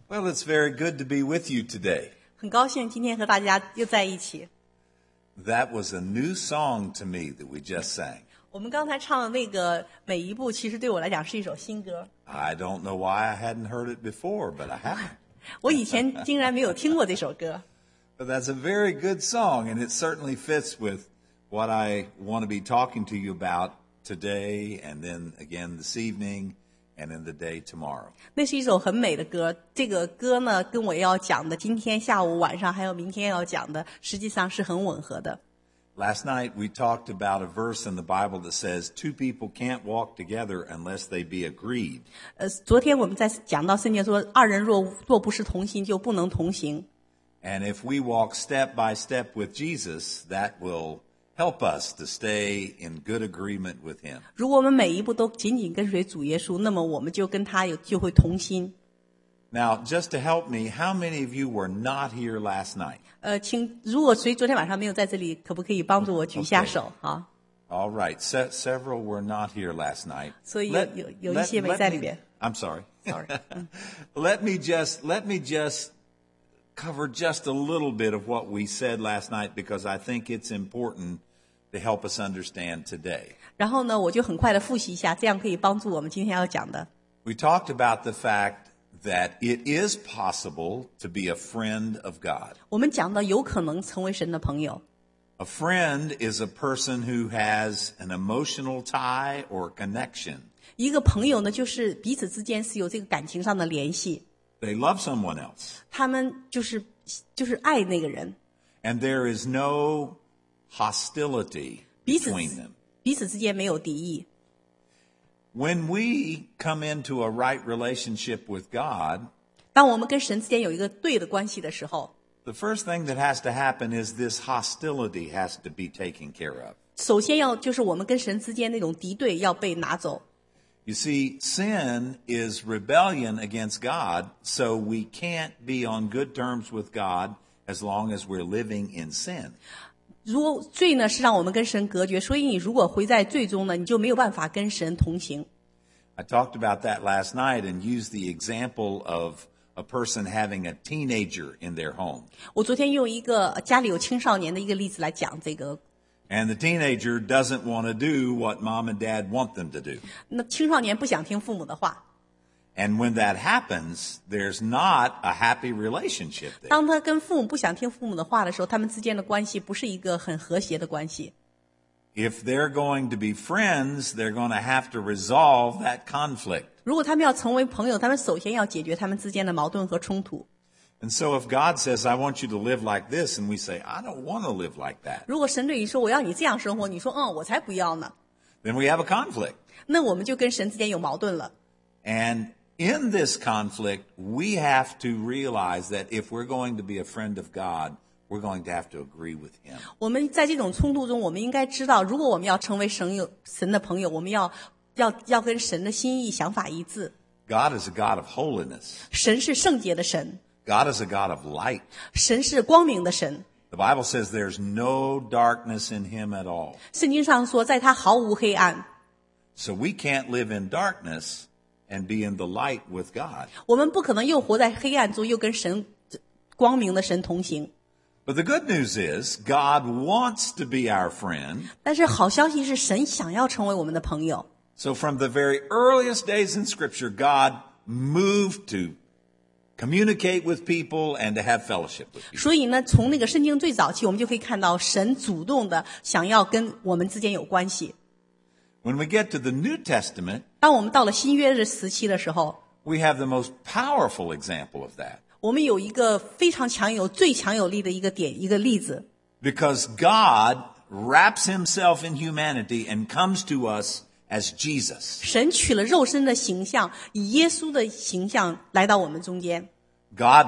Well, it's very good to be with you today. 很高兴今天和大家又在一起。 That was a new song to me that we just sang. 我们刚才唱的那个每一步，其实对我来讲是一首新歌。 I don't know why I hadn't heard it before, but I haven't. 我以前竟然没有听过这首歌。 But that's a very good song, and it certainly fits with what I want to be talking to you about today, and then again this evening, and in the day tomorrow. 那是一首很美的歌，这个歌呢，跟我要讲的今天下午、晚上还有明天要讲的，实际上是很吻合的。 Last night we talked about a verse in the Bible that says two people can't walk together unless they be agreed. 昨天我们在讲到圣经说，二人若不是同心，就不能同行。 And if we walk step by step with Jesus, that will help us to stay in good agreement with Him. 如果我们每一步都紧紧跟随主耶稣，那么我们就跟他就会同心。 Now, just to help me, how many of you were not here last night? 如果谁昨天晚上没有在这里，可不可以帮助我举下手啊？ All right, several were not here last night. 所以有一些没在里边。 I'm sorry. Sorry. Let me just cover just a little bit of what we said last night because I think it's important to help us understand today. 然后呢，我就很快的复习一下，这样可以帮助我们今天要讲的。 We talked about the fact that it is possible to be a friend of God. 我们讲到有可能成为神的朋友。 A friend is a person who has an emotional tie or connection. 一个朋友呢，就是彼此之间是有这个感情上的联系， They love someone else. 他们就是爱那个人， And there is no hostility 彼此 between them. 彼此之间没有敌意。 When we come into a right relationship with God, 当我们跟神之间有一个对的关系的时候， the first thing that has to happen is this hostility has to be taken care of. 首先就是我们跟神之间那种敌对要被拿走。 You see, sin is rebellion against God, so we can't be on good terms with God as long as we're living in sin. 如果罪呢是让我们跟神隔绝，所以你如果回在罪中呢，你就没有办法跟神同行。 I talked about that last night and used the example of a person having a teenager in their home. 我昨天用一个家里有青少年的一个例子来讲这个。 And the teenager doesn't want to do what mom and dad want them to do. 那青少年不想听父母的话， And when that happens, there's not a happy relationship there. 当他跟父母不想听父母的话的时候，他们之间的关系不是一个很和谐的关系。 If they're going to be friends, they're going to have to resolve that conflict. 如果他们要成为朋友，他们首先要解决他们之间的矛盾和冲突。 And so if God says, I want you to live like this, and we say, I don't want to live like that, 如果神对你说我要你这样生活，你说我才不要呢， then we have a conflict. 那我们就跟神之间有矛盾了。 And in this conflict, we have to realize that if we're going to be a friend of God, we're going to have to agree with Him. 我们在这种冲突中，我们应该知道，如果我们要成为神的朋友，我们要跟神的心意想法一致。 God is a God of holiness. 神是圣洁的神， God is a God of light. 神是光明的神。 The Bible says there's no darkness in Him at all. 圣经上说，在他毫无黑暗。 So we can't live in darkness and be in the light with God. 我们不可能又活在黑暗中，又跟光明的神同行。 But the good news is God wants to be our friend. 但是好消息是，神想要成为我们的朋友。 So from the very earliest days in Scripture, God moved to communicate with people and to have fellowship with people. 所以呢，从那个圣经最早期，我们就可以看到神主动的想要跟我们之间有关系。 When we get to the New Testament, 当我们到了新约的时期的时候， we have the most powerful example of that. 我们有一个非常最强有力的一个例子。 Because God wraps Himself in humanity and comes to us as Jesus. 神取了肉身的形象，以耶稣的形象来到我们中间。 God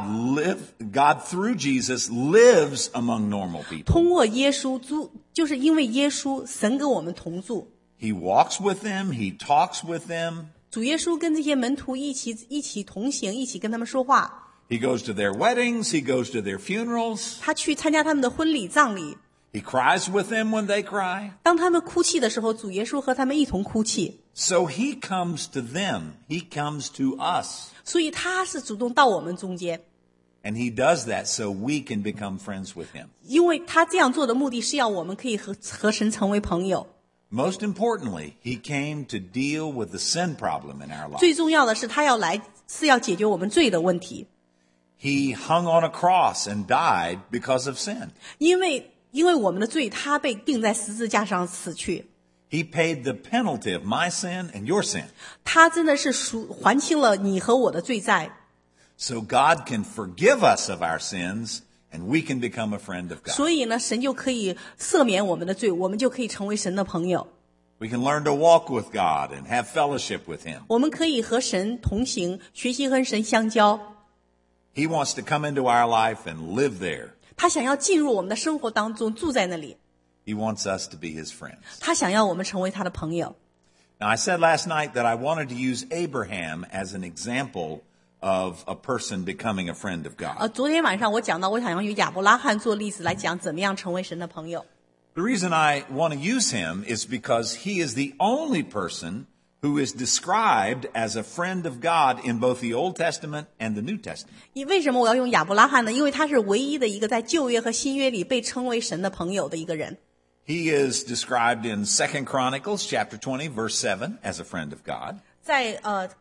through Jesus lives among normal people. 通过耶稣，就是因为耶稣，神跟我们同住。 He walks with them. He talks with them. 主耶稣跟这些门徒一起同行，一起跟他们说话。 He goes to their weddings. He goes to their funerals. 他去参加他们的婚礼、葬礼。 He cries with them when they cry. 当他们哭泣的时候，主耶稣和他们一同哭泣。 So he comes to them. He comes to us. 所以他是主动到我们中间， And he does that so we can become friends with him. 因为他这样做的目的是要我们可以和神成为朋友。 Most importantly, he came to deal with the sin problem in our life. 最重要的是，他是要解决我们罪的问题。 He hung on a cross and died because of sin. 因为我们的罪，他被钉在十字架上死去， He paid the penalty of my sin and your sin. 他真的是还清了你和我的罪债。 So God can forgive us of our sins and we can become a friend of God. 所以呢，神就可以赦免我们的罪，我们就可以成为神的朋友。 We can learn to walk with God and have fellowship with him. 我们可以和神同行，学习和神相交。 He wants to come into our life and live there. 他想要进入我们的生活当中，住在那里。 He wants us to be his friends. 他想要我们成为他的朋友。 Now, I said last night that I wanted to use Abraham as an example of a person becoming a friend of God. 昨天晚上我讲到，我想要用亚伯拉罕做例子来讲，怎么样成为神的朋友。 The reason I want to use him is because he is the only person who is described as a friend of God in both the Old Testament and the New Testament. 为什么我要用亚伯拉罕呢？因为他是唯一的一个在旧约和新约里被称为神的朋友的一个人。 He is described in 2 Chronicles chapter 20 verse 7 as a friend of God. 在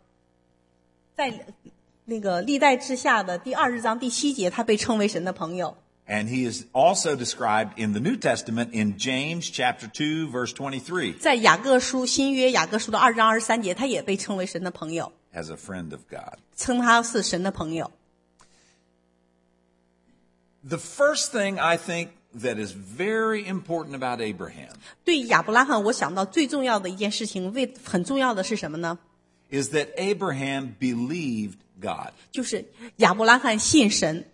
那个历代志下的第20章第7节，他被称为神的朋友。 And he is also described in the New Testament in James chapter 2 verse 23 在雅各书新约雅各书的2章23节，他也被称为神的朋友， as a friend of God. 称他是神的朋友。 The first thing I think that is very important about Abraham 对亚伯拉罕，我想到最重要的一件事情，很重要的是什么呢？ is that Abraham believed God. 就是亚伯拉罕信神。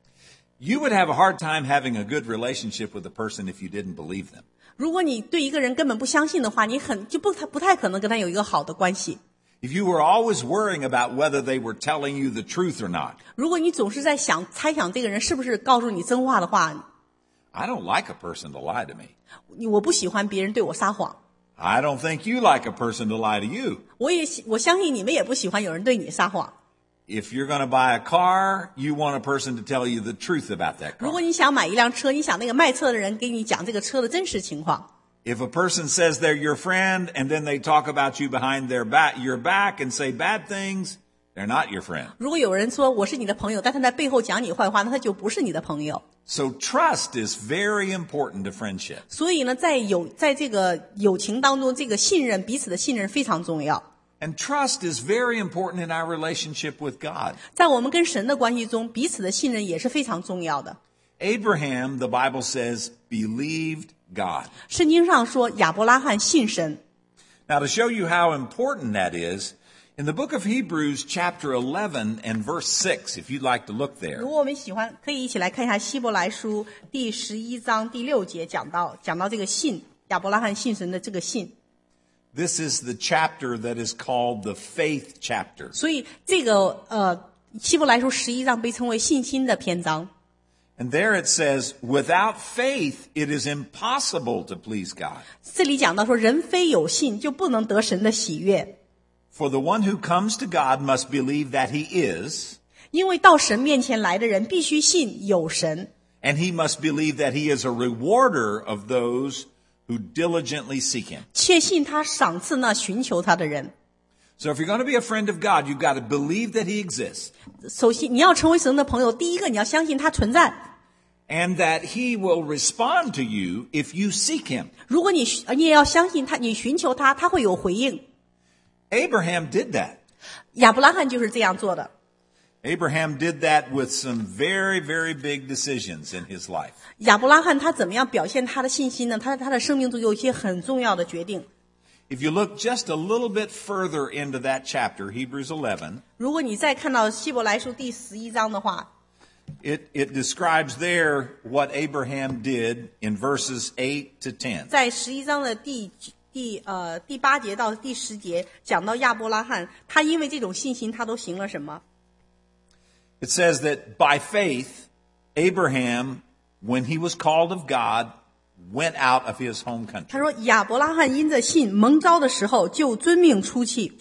You would have a hard time having a good relationship with a person if you didn't believe them. 如果你对一个人根本不相信的话，你不太可能跟他有一个好的关系。 If you were always worrying about whether they were telling you the truth or not, 如果你总是在猜想这个人是不是告诉你真话的话， I don't like a person to lie to me. 我不喜欢别人对我撒谎。 I don't think you like a person to lie to you. 我相信你们也不喜欢有人对你撒谎。 If you're going to buy a car, you want a person to tell you the truth about that 如 car. 果你想买一辆车，你想那个卖车的人给你讲这个车的真实情况。 If a person says they're your friend and then they talk about you behind your back and say bad things, they're not your friend. 如果有人说我是你的朋友，但他在背后讲你坏话，那他就不是你的朋友。 So trust is very important to friendship. 所以呢，在这个友情当中，这个信任，彼此的信任非常重要。 And trust is very important in our relationship with God. 在我们跟神的关系中，彼此的信任也是非常重要的。 Abraham, the Bible says, believed God. 圣经上说亚伯拉罕信神。 Now, to show you how important that is, in the book of Hebrews, chapter 11 and verse 6, if you'd like to look there, 如果我们喜欢，可以一起来看一下希伯来书第11章第6节，讲到这个信，亚伯拉罕信神的这个信。 this is the chapter that is called the faith chapter. 所以这个希伯来书11章被称为信心的篇章。 And there it says, without faith, it is impossible to please God. 这里讲到说，人非有信就不能得神的喜悦， For the one who comes to God must believe that he is, 因为到神面前来的人必须信有神， and he must believe that he is a rewarder of those who diligently seek him. 且信他赏赐那寻求他的人。 So if you're going to be a friend of God, you've got to believe that he exists, 首先，你要成为神的朋友，第一个你要相信他存在。 and that he will respond to you if you seek him. 如果你也要相信他，你寻求他，他会有回应。 Abraham did that. 亚伯拉罕就是这样做的。 Abraham did that with some very, very big decisions in his life. 亚伯拉罕他怎么样表现他的信心呢？他的生命中有一些很重要的决定。 If you look just a little bit further into that chapter, Hebrews 11, 如果你再看到希伯来书第11章的话， it describes there what Abraham did in verses 8 to 10. 在11章的第8节到第10节讲到亚伯拉罕，他因为这种信心，他都行了什么？ It says that by faith, Abraham, when he was called of God, went out of his home 他 country. 说亚伯拉罕因着信蒙召的时候，就遵命出去。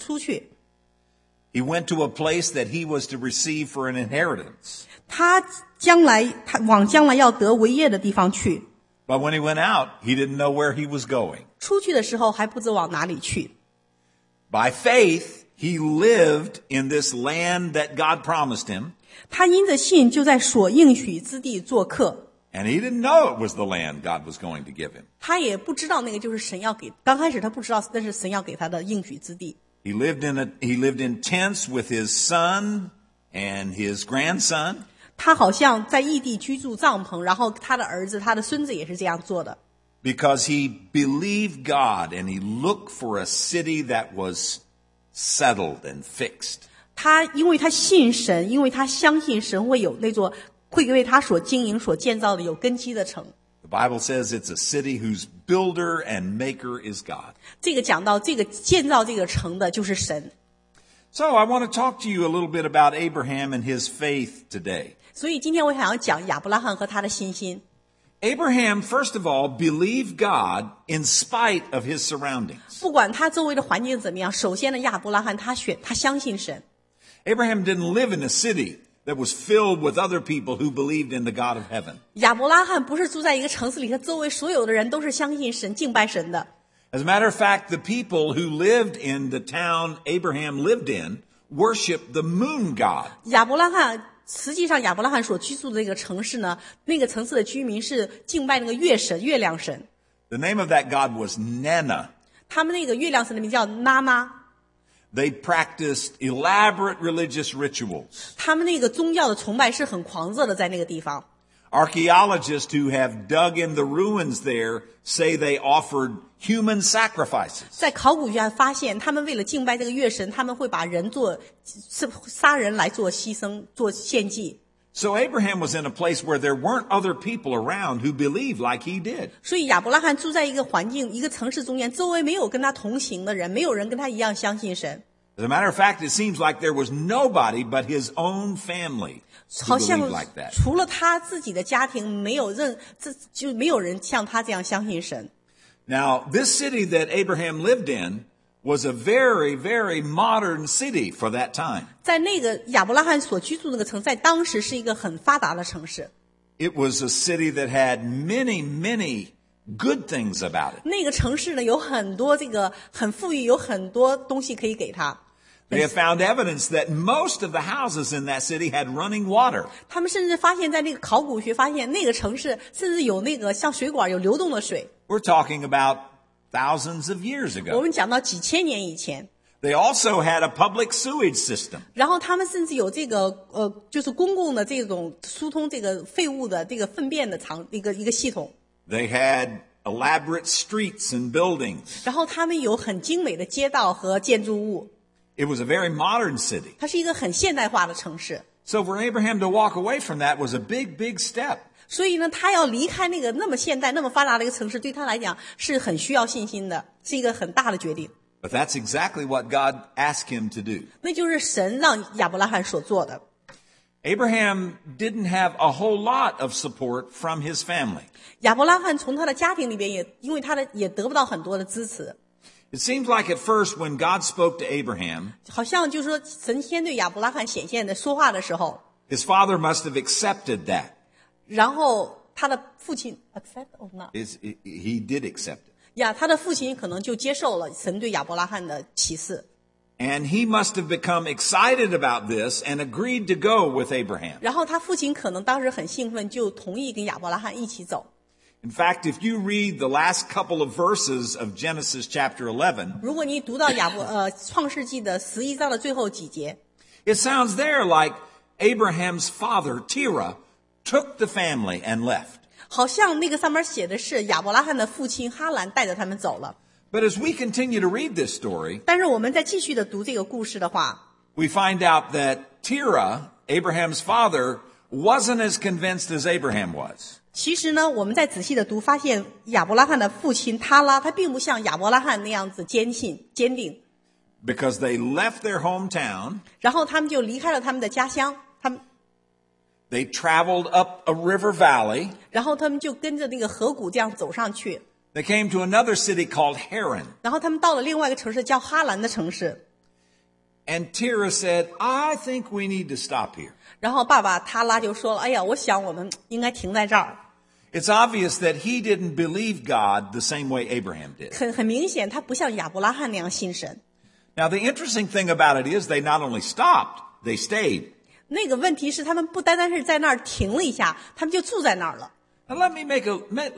He went to a place that he was to receive for an inheritance. 他往将来要得为业的地方去。 But when he went out, he didn't know where he was going. 出去的时候还不知往哪里去。 By faith, he lived in this land that God promised him, 他因着信就在所应许之地做客。 and he didn't know it was the land God was going to give him. 他也不知道那个就是神要给，刚开始他不知道那是神要给他的应许之地。 He lived in tents with his son and his grandson. 他好像在异地居住帐篷，然后他的儿子、他的孙子也是这样做的。 Because he believed God and he looked for a city that was settled and fixed. 因为他信神，因为他相信神会有那座会为他所经营、所建造的有根基的城。 The Bible says it's a city whose builder and maker is God. 这个讲到这个建造这个城的就是神。 So I want to talk to you a little bit about Abraham and his faith today. 所以今天我想要讲亚伯拉罕和他的信心。 Abraham, first of all, believed God in spite of his surroundings. 不管他周围的环境怎么样，首先呢，亚伯拉罕他相信神。 Abraham didn't live in a city that was filled with other people who believed in the God of heaven. 亚伯拉罕不是住在一个城市里，他周围所有的人都是相信神、敬拜神的。 As a matter of fact, the people who lived in the town Abraham lived in worshiped the moon god. 实际上亚伯拉罕所居住的这个城市呢，那个城市的居民是敬拜那个月神、月亮神。 The name of that god was Nana. 他们那个月亮神的名叫娜娜。 They practiced elaborate religious rituals. 他们那个宗教的崇拜是很狂热的，在那个地方。 Archaeologists who have dug in the ruins there say they offered human sacrifices. 在考古学家发现，他们为了敬拜这个月神，他们会把人杀人来做牺牲、做献祭。 So Abraham was in a place where there weren't other people around who believed like he did. 所以亚伯拉罕住在一个环境、一个城市中间，周围没有跟他同行的人，没有人跟他一样相信神。 As a matter of fact, it seems like there was nobody but his own family who 好像 believed like that. 除了他自己的家庭，没有人像他这样相信神。 Now, this city that Abraham lived in was a very, very modern city for that time. 在那个亚伯拉罕所居住的那个城，在当时是一个很发达的城市。 It was a city that had many, many good things about it. 那个城市呢，有很多这个很富裕，有很多东西可以给他。 They have found evidence that most of the houses in that city had running water. 他们甚至发现，在那个考古学发现，那个城市甚至有那个像水管有流动的水。 We're talking about thousands of years 我 ago. 们讲到几千年以前， They also had a public sewage system. 然后他们甚至有这个就是公共的这种疏通这个废物的这个粪便的一个系统。 They had elaborate streets and buildings. 然后他们有很精美的街道和建筑物， It was a very modern city. 它是一个很现代化的城市。 So for Abraham to walk away from that was a big, big step. 所以呢，他要离开那个那么现代、那么发达的一个城市，对他来讲是很需要信心的，是一个很大的决定。 But that's exactly what God asked him to do. 那就是神让亚伯拉罕所做的。 Abraham didn't have a whole lot of support from his family. 亚伯拉罕从他的家庭里边因为也得不到很多的支持。 It seems like at first when God spoke to Abraham, 好像就是说，神先对亚伯拉罕显现的说话的时候， his father must have accepted that. 然后他的父亲 accept or not He did accept it. 呀，他的父亲可能就接受了神对亚伯拉罕的启示。 And he must have become excited about this and agreed to go with Abraham. 然后他父亲可能当时很兴奋，就同意跟亚伯拉罕一起走。 In fact, if you read the last couple of verses of Genesis chapter 11, 如果你读到创世纪的11章的最后几节， it sounds there like Abraham's father, Terah, took the family and left. 好像那个上面写的是亚伯拉罕的父亲哈兰带着他们走了。 But as we continue to read this story, 但是我们在继续的读这个故事的话， we find out that Terah, Abraham's father, wasn't as convinced as Abraham was. 其实呢，我们在仔细的读，发现亚伯拉罕的父亲他拉，他并不像亚伯拉罕那样子坚定， Because they left their hometown 然后他们就离开了他们的家乡， They traveled up a river valley. 然后他们就跟着那个河谷这样走上去， They came to another city called Haran. 然后他们到了另外一个城市叫哈兰的城市， And Terah said, I think we need to stop here. 然后爸爸他拉就说了，哎呀，我想我们应该停在这儿。 It's obvious that he didn't believe God the same way Abraham did. 很明显，他不像亚伯拉罕那样信神。 Now, the interesting thing about it is they not only stopped, they stayed. 那个问题是，他们不单单是在那儿停了一下，他们就住在那儿了。 Now, let me make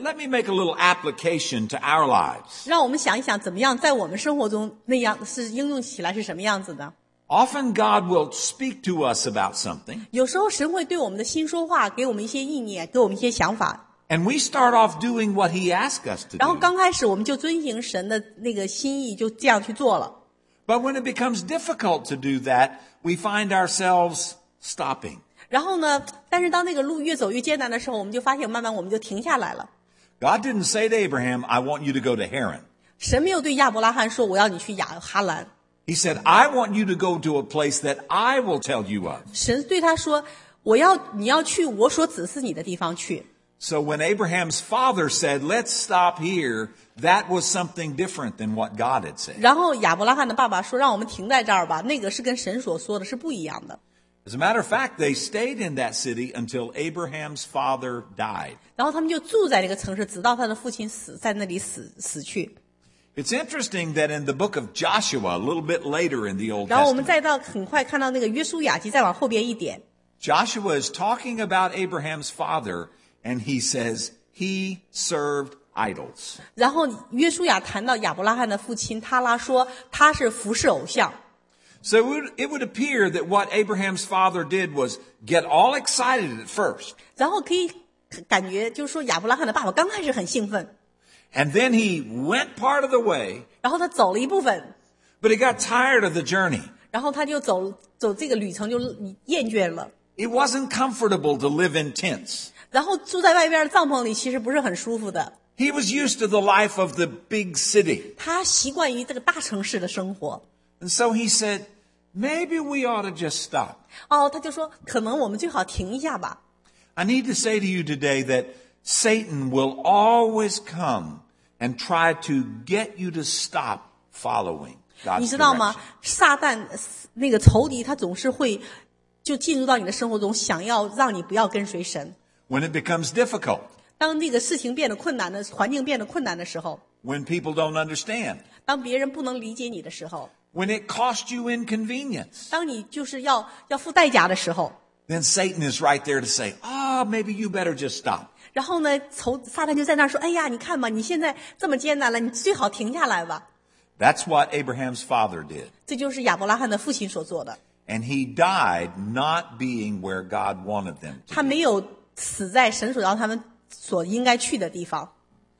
a little application to our lives. 让我们想一想，怎么样在我们生活中那样是应用起来是什么样子的？ Often God will speak to us about something, 有时候神会对我们的心说话，给我们一些意念，给我们一些想法。 and we start off doing what he asked us to 然后 do. 刚开始我们就遵行神的那个心意，就这样去做了。 But when it becomes difficult to do that, we find ourselves stopping. 然后呢，但是当那个路越走越艰难的时候，我们就发现慢慢我们就停下来了。 God didn't say to Abraham, I want you to go to Haran. 神没有对亚伯拉罕说我要你去哈兰， He said, I want you to go to a place that I will tell you of. 神对他说你要去我所指示你的地方去。 So when Abraham's father said, let's stop here, that was something different than what God had said. 然后亚伯拉罕的爸爸说让我们停在这儿吧，那个是跟神所说的是不一样的。 As a matter of fact, they stayed in that city until Abraham's father died. 然后他们就住在那个城市，直到他的父亲在那里死去。 It's interesting that in the book of Joshua, a little bit later in the Old 然后我们 Testament, 再到很快看到那个约书亚记，再往后边一点， Joshua is talking about Abraham's father, and he says he served idols. 然后约书亚谈到亚伯拉罕的父亲他拉说他是服侍偶像。 So it would appear that what Abraham's father did was get all excited at first, 然后可以感觉就是说亚伯拉罕的爸爸刚开始很兴奋， and then he went part of the way, 然后他走了一部分， but he got tired of the journey. 然后他就走这个旅程就厌倦了， It wasn't comfortable to live in tents. 然后住在外边的帐篷里其实不是很舒服的。 He was used to the life of the big city. 他习惯于这个大城市的生活， And so he said, maybe we ought to just stop. 他就说可能我们最好停一下吧。 I need to say to you today that Satan will always come and try to get you to stop following 你 God's 知道吗？ direction. 撒旦那个仇敌他总是会就进入到你的生活中，想要让你不要跟随神。 When it becomes difficult, 当那个事情变得困难的环境变得困难的时候， when people don't understand, 当别人不能理解你的时候， when it costs you inconvenience, 当你就是要付代价的时候， then Satan is right there to say, maybe you better just stop. 然后呢，撒旦就在那儿说：“哎呀，你看吧，你现在这么艰难了，你最好停下来吧。” That's what Abraham's father did. 这就是亚伯拉罕的父亲所做的。 And he died not being where God wanted them to 他 be. 没有死在神所让他们所应该去的地方。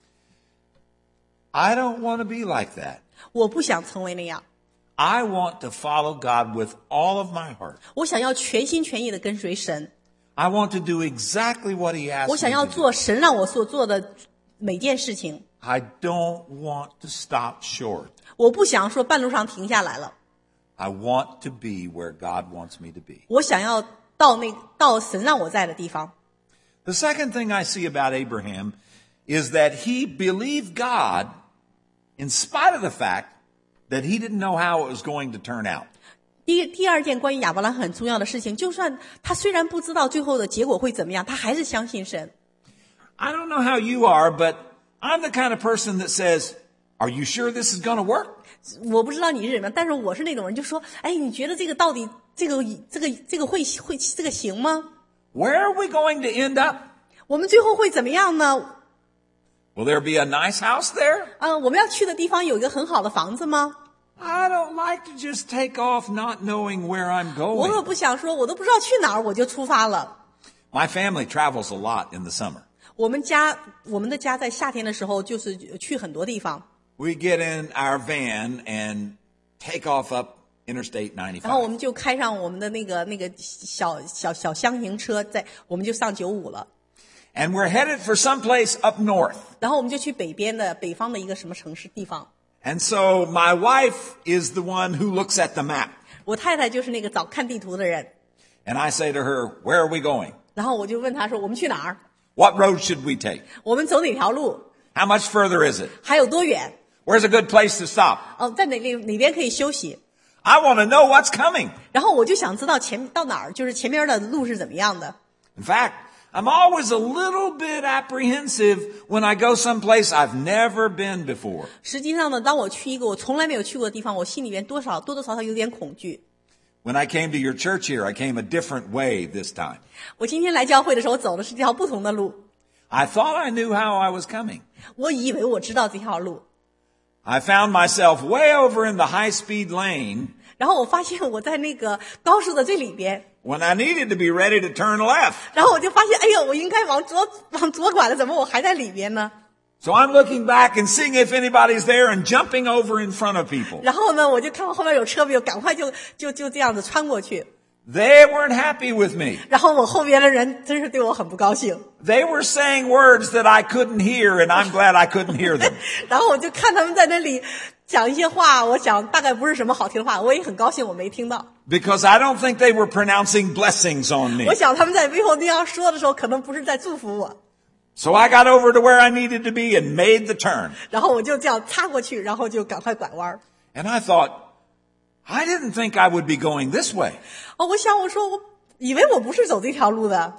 I don't want to be like that. 我不想成为那样， I want to follow God with all of my heart. 我想要全心全意的跟随神， I want to do exactly what he 我 asked 想 me 要 to do. 做神让我所做的每件事情。 I don't want to stop short. 我不想说半路上停下来了， I want to be where God wants me to be. 我想要到神让我在的地方。 The second thing I see about Abraham is that he believed God in spite of the fact that he didn't know how it was going to turn out. 第二件关于亚伯拉罕很重要的事情，就算他虽然不知道最后的结果会怎么样，他还是相信神。 I don't know how you are, but I'm the kind of person that says, are you sure this is going to work? 我不知道你是什么，但是我是那种人，就说，哎，你觉得这个到底这个会这个行吗？ Where are we going to end up? 我们最后会怎么样呢？ Will there be a nice house there? 我们要去的地方有一个很好的房子吗？ I don't like to just take off not knowing where I'm 我可 going. 不想说，我都不知道去哪儿我就出发了。 My family travels a lot in the summer. 我们的家在夏天的时候就是去很多地方， We get in our van and take off up Interstate 然后我 95. 们就开上我们的那个小厢型车，我们就上95了， And we're headed for someplace up north. 然后我们就去北方的一个什么城市地方。 And so my wife is the one who looks at the map. 我太太就是那个看地图的人， And I say to her, where are we going? 然后我就问他说我们去哪儿？ What road should we take? 我们走哪条路？ How much further is it? 还有多远？ Where's a good place to stop? 在哪边可以休息？ I want to know what's coming. 然后我就想知道到哪儿，就是前面的路是怎么样的。 In fact, I'm always a little bit apprehensive when I go someplace I've never been before. 实际上呢，当我去一个我从来没有去过的地方，我心里边多多少少有点恐惧。 When I came to your church here, I came a different way this time. 我今天来教会的时候，走的是一条不同的路。 I thought I knew how I was coming. 我以为我知道这条路， I found myself way over in the high-speed lane 然后我发现我在那个高速的最里边， when I needed to be ready to turn left. 然后我就发现，哎呦，我应该往左拐了，怎么我还在里边呢？ So I'm looking back and seeing if anybody's there and jumping over in front of people. 然后呢，我就看到后面有车没有，赶快就这样子穿过去。 They weren't happy with me. 然后我后边的人真是对我很不高兴。 They were saying words that I couldn't hear, and I'm glad I couldn't hear them. 然后我就看他们在那里讲一些话，我想大概不是什么好听的话，我也很高兴我没听到。 Because I don't think they were pronouncing blessings on me. 我想他们在背后那样说的时候，可能不是在祝福我。 So I got over to where I needed to be and made the turn. 然后我就这样擦过去，然后就赶快拐弯。 And I thought, I didn't think I would be going this way. 我想我以为我不是走这条路的。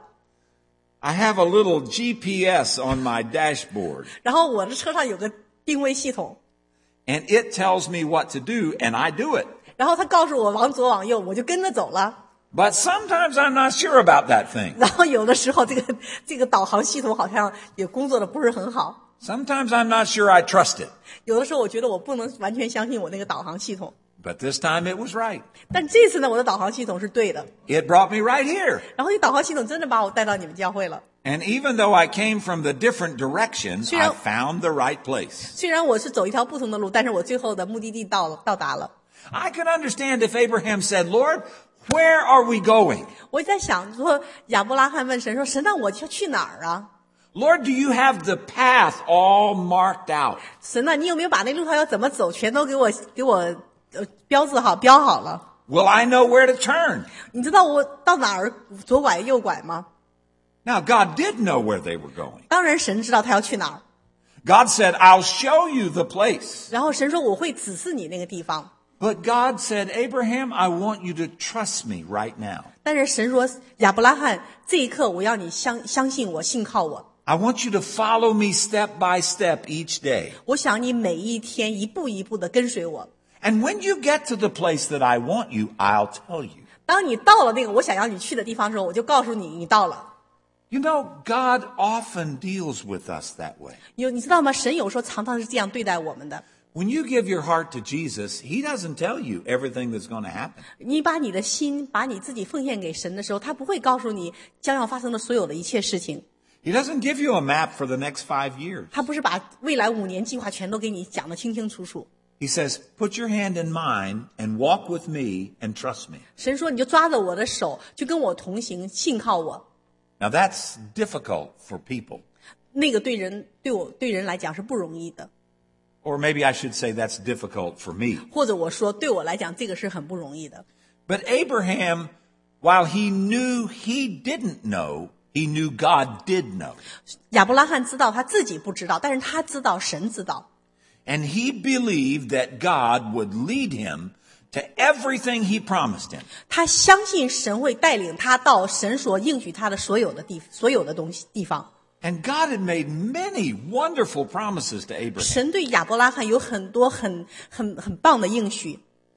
I have a little GPS on my dashboard, 然后我的车上有个定位系统， and it tells me what to do, and I do it. 然后他告诉我往左往右，我就跟着走了。 But sometimes I'm not sure about that thing. 然后有的时候这个导航系统好像也工作的不是很好， Sometimes I'm not sure I trust it. 有的时候我觉得我不能完全相信我那个导航系统。 But this time it was right. 但这次呢，我的导航系统是对的， It brought me right here. 然后这导航系统真的把我带到你们教会了。 And even though I came from the different directions, I Sure. found the right place. 虽然我是走一条不同的路，但是我最后的目的地到达了。 I could understand if Abraham said, Lord, where are we going? 我在想说，亚伯拉罕问神说：“神啊，我要去哪儿啊？ Lord, do you have the path all marked out? 神啊，你有没有把那路上要怎么走全都给我标好了？ Will I know where to turn? 你知道我到哪儿左拐右拐吗？” Now, God did know where they were going. 当然，神知道他要去哪儿。 God said, I'll show you the place. 然后神说：“我会指示你那个地方。” But God said, Abraham, I want you to trust me right now. 但是神说：“亚伯拉罕，这一刻我要你相信我，信靠我。 I want you to follow me step by step each day. 我想你每一天一步一步的跟随我。 And when you get to the place that I want you, I'll tell you. 当你到了那个我想要你去的地方的时候，我就告诉你，你到了。 You know, God often deals with us that way. 你知道吗？神有时候常常是这样对待我们的。 When you give your heart to Jesus, He doesn't tell you everything that's going to happen. 你把你的心，把你自己奉献给神的时候，他不会告诉你将要发生的所有的一切事情。 He doesn't give you a map for the next 5 years. 他不是把未来5年计划全都给你讲得清清楚楚。 He says, put your hand in mine and walk with me and trust me. 神说：“你就抓着我的手，就跟我同行，信靠我。” Now that's difficult for people. 那个对人来讲是不容易的， Or maybe I should say that's difficult for me. 或者我说对我来讲这个是很不容易的。 But Abraham, while he knew he didn't know, he knew God did know. 亚伯拉罕知道他自己不知道，但是他知道神知道。 And he believed that God would lead him to everything he promised him. 他相信神会带领他到神所应许他的所有的地方。 And God had made many wonderful promises to Abraham. 神对亚伯拉罕有很多很棒的应许。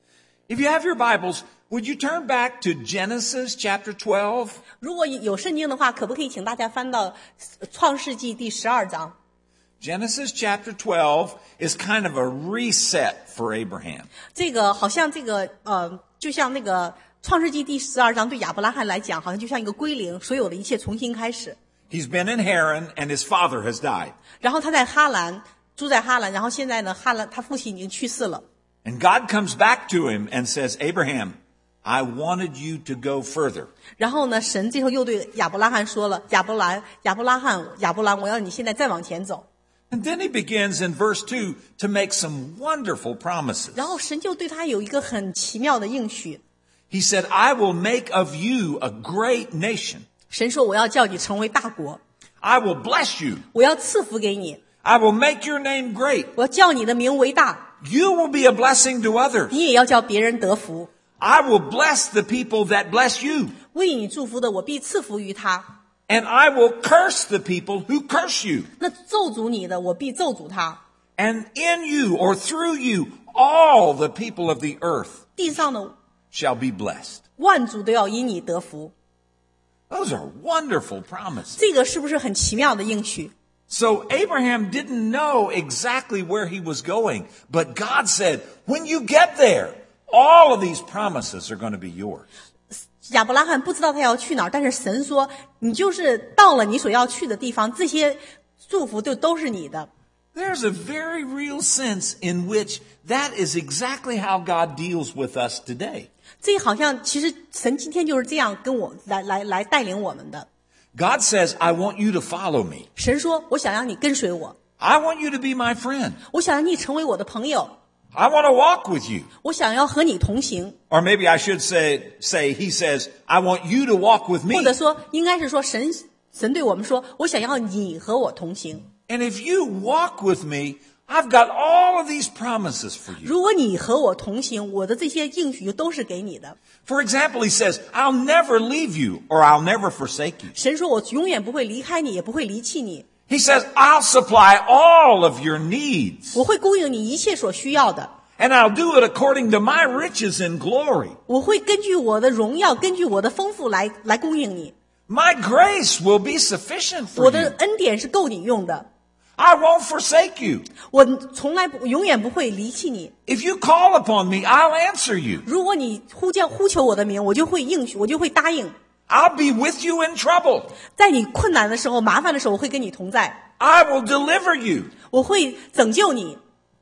If you have your Bibles, would you turn back to Genesis chapter 12? 如果有圣经的话，可不可以请大家翻到创世纪第12章？ Genesis chapter 12 is kind of a reset for Abraham. 这个好像就像那个创世纪第12章对亚伯拉罕来讲，好像就像一个归零，所有的一切重新开始。 He's been in Haran and his father has died. 然后他住在哈兰，然后现在呢，他父亲已经去世了。 And God comes back to him and says, Abraham, I wanted you to go further. 然后呢，神这时候又对亚伯拉罕说了：“亚伯兰，我要你现在再往前走。” And then he begins in verse 2 to make some wonderful promises. 然后神就对他有一个很奇妙的应许。 He said, I will make of you a great nation. 神说我要叫你成为大国， I will bless you. 我要赐福给你， I will make your name great. 我要叫你的名为大， You will be a blessing to others. 你也要叫别人得福。 I will bless the people that bless you. 为你祝福的，我必赐福于他； And I will curse the people who curse you. 那咒诅你的，我必咒诅他。 And in you or through you, all the people of the earth 地上的 shall be blessed. 万族都要因你得福。 Those are wonderful promises. 这个是不是很奇妙的应许？ So Abraham didn't know exactly where he was going, but God said, when you get there, all of these promises are going to be yours. 亚伯拉罕不知道他要去哪儿，但是神说，你就是到了你所要去的地方，这些祝福就都是你的。 There's a very real sense in which that is exactly how God deals with us today. 这好像其实神今天就是这样跟我来带领我们的。 God says, I want you to follow me. 神说，我想让你跟随我， I want you to be my friend. 我想让你成为我的朋友， I want to walk with you. 我想要和你同行， Or maybe I should say he says, I want you to walk with 或 me. 者说应该是说神对我们说，我想要你和我同行。 And if you walk with me, I've got all of these promises for you. 如果你和我同行，我的这些应许就都是给你的。 For example, he says, I'll never leave you or I'll never forsake you. 神说，我永远不会离开你，也不会离弃你， He says, I'll supply all of your needs 我会供应你一切所需要的， and I'll do it according to my riches and glory. 我会根据我的荣耀，根据我的丰富来供应你， My grace will be sufficient 我 for 的 you. 恩典是够你用的， I won't forsake you. 我永远不会离弃你。 If you call upon me, I'll answer you. 如果你呼求我的名，我就会应许，我就会答应。 I'll be with you in trouble. 在你困难的时候、麻烦的时候，我会跟你同在， I will deliver you. 我会拯救你。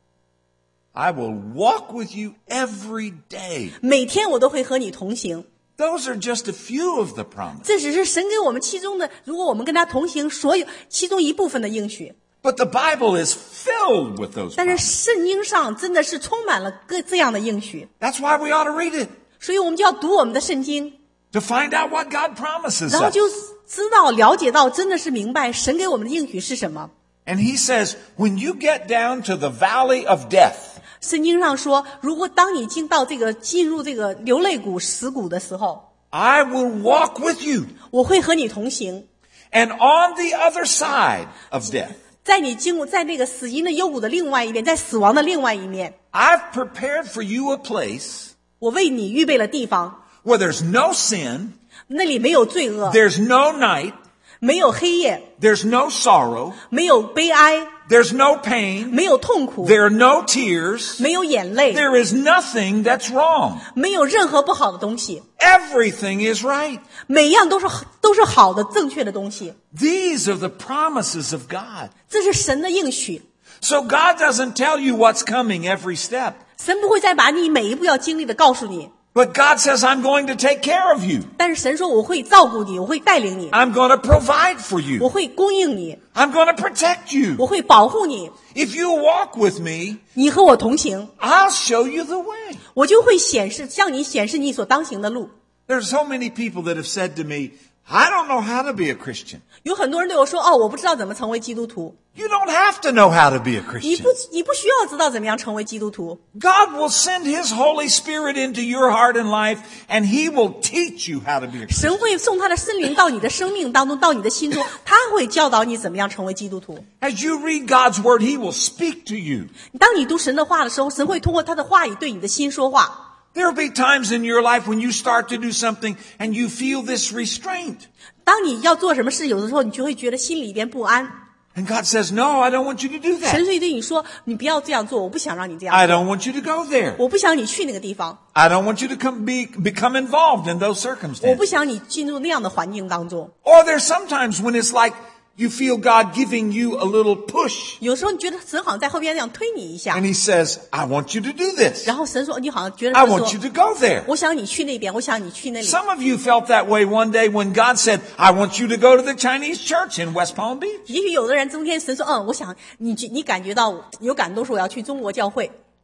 I will walk with you every day. 每天我都会和你同行。 Those are just a few of the promises. 这只是神给我们其中的，如果我们跟他同行，其中一部分的应许。 But the Bible is filled with those 但是 promises. 圣经上真的是充满了这样的应许， That's why we ought to read it, 所以我们就要读我们的圣经， to find out what God promises 然后 us. 就知道、了解到，真的是明白神给我们的应许是什么。 And he says, when you get down to the valley of death, 圣经上说，如果当你进入这个流泪谷、死谷的时候， I will walk with you. 我会和你同行。 And on the other side of death, 在你在那个死荫的幽谷的另外一边，在死亡的另外一面， I've prepared for you a place 我为你预备了地方， where there's no sin, 那里没有罪恶， there's no night, 没有黑夜， there's no sorrow, 没有悲哀， there's no pain, 没有痛苦， there are no tears, 没有眼泪， there is nothing that's wrong. 没有任何不好的东西， Everything is right. 每样都是好的、正确的东西。 These are the promises of God. 这是神的应许， So God doesn't tell you what's coming every step. 神不会再把你每一步要经历的告诉你， But God says, I'm going to take care of you. 但是神说我会照顾你，我会带领你， I'm going to provide for 我 you. 会供应你， I'm going to protect you. 我会保护你。 If you walk with me, 你和我同行， I'll show you the way. 我就会向你显示你所当行的路。 There's so many people that have said to me, I don't know how to be a Christian. 有很多人对我说：“哦，我不知道怎么成为基督徒。 You don't have to know how to be a 你 Christian. 不需要知道怎么样成为基督徒。 God will send His Holy Spirit into your heart and life, and He will teach you how to be a Christian. 神会送他的圣灵到你的生命当中，到你的心中，他会教导你怎么样成为基督徒。 As you read God's Word, He will speak to you. 当你读神的话的时候，神会通过他的话语对你的心说话。 There will be times in your life when you start to do something and you feel this restraint. 当你要做什么事，有的时候你就会觉得心里边不安。 And God says, no, I don't want you to do 神 that. 会对你说：“你不要这样做，我不想让你这样 I 做， don't want you to go there. 我不想你去那个地方， I don't want you to become involved in those 我 circumstances. 不想你进入那样的环境当中。” Or there's sometimes when it's like you feel God giving you a little push. 有时候你觉得神好像在后边那样推你一下 And，He says, I want you to do this. 然后神说：“你好像觉得 I 他 want 说 you to go there. 我想你去那边，我想你去那里。” Some of you felt that way one day when God said, I want you to go to the Chinese church in West Palm Beach. 也许有的人今天神说：“我想你感觉到有感动，说我要去中国教会。